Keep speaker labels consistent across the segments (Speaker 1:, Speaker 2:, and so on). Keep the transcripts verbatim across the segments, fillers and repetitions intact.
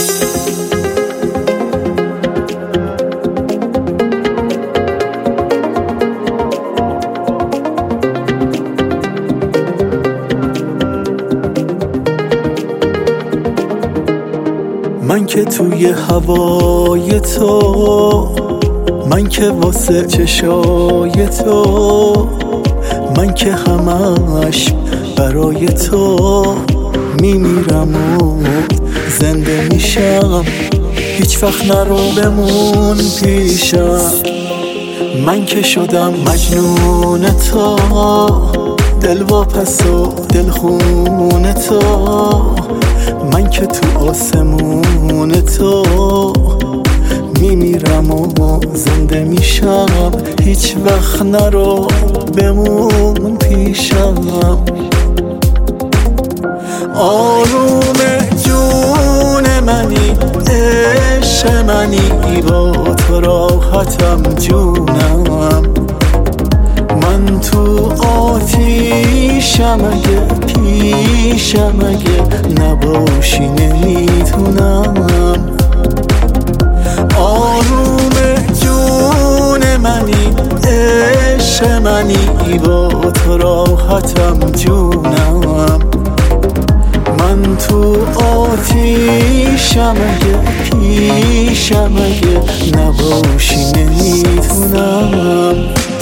Speaker 1: من که توی هوای تو، من که واسه چشای تو، من که همش برای تو میمیرم و زنده میشم، هیچ وقت نرو بمون پیشم. من که شدم مجنون تو، دل واپس و دل خون تو، من که تو آسمون تو میمیرم و زنده میشم، هیچ وقت نرو بمون پیشم. آروم جون منی، عشق منی، با تو راحتم جونم. من تو آتیشم، اگه پیشم اگه نباشی نمیتونم. آروم جون منی، عشق منی، با تو راحتم جونم. من تو آتیشم، اگه پیشم اگه نباشی نمیتونم.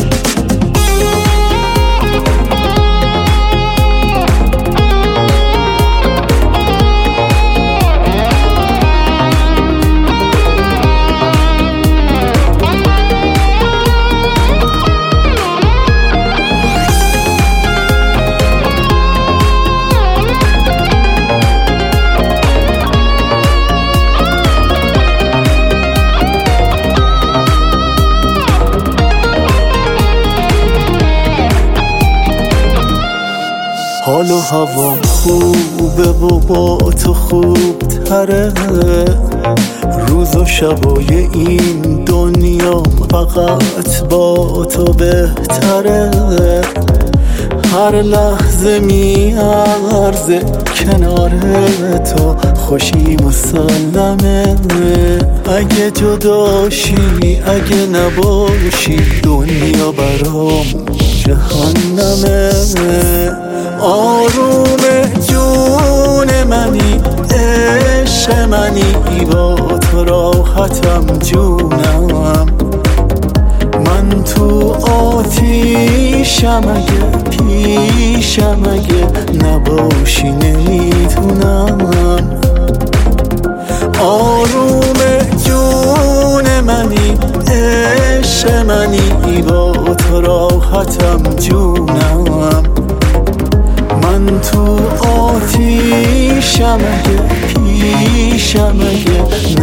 Speaker 1: حال و هوا خوبه و با تو خوب تره، روز و شبای این دنیا فقط با تو بهتره. هر لحظه میارزه کنار تو، خوشی مسلمه. اگه جداشی اگه نباشی، دنیا برام جهنمه. آروم جون منی، عشق منی، با تو راحتم جونم. من تو آتیشم، اگه پیشم اگه نباشی نمیتونم. آروم جون منی، عشق منی، با تو راحتم جونم. من تو آتیشم، اگه پیشم اگه